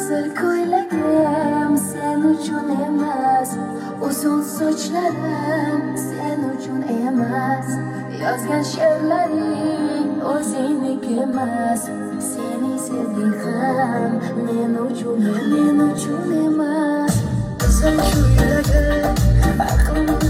Qizil ko'ylagim sen uchun emas, uzun sochlarim sen uchun emas, yozgan she'rlaring o'zingniki emas, seni sevging ham men uchun emas. Qizil ko'ylagim aqlim